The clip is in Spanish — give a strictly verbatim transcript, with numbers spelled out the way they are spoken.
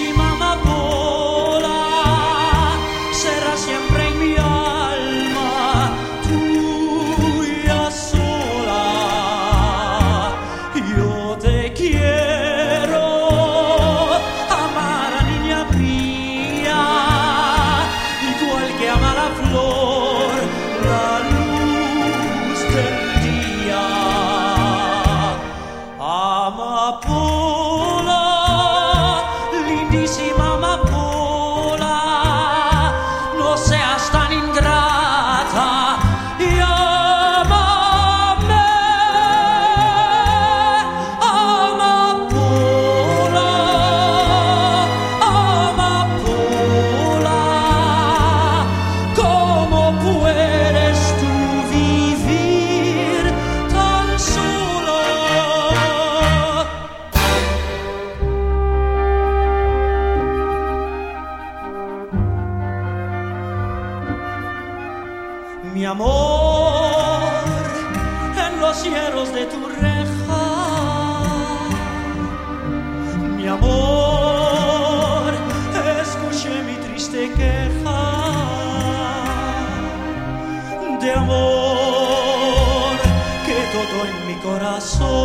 lindísima amapola, será siempre en mi alma, tuya sola. Yo te quiero amar, niña mía, igual que ama la flor, la luz del día. Amapola, lindísima amapola, no seas tan ingrata y ámame. Amapola, amapola, ¿cómo puedes tú vivir tan sola? Mi amor, en los cielos de tu reja, mi amor, escuché mi triste queja de amor que todo en mi corazón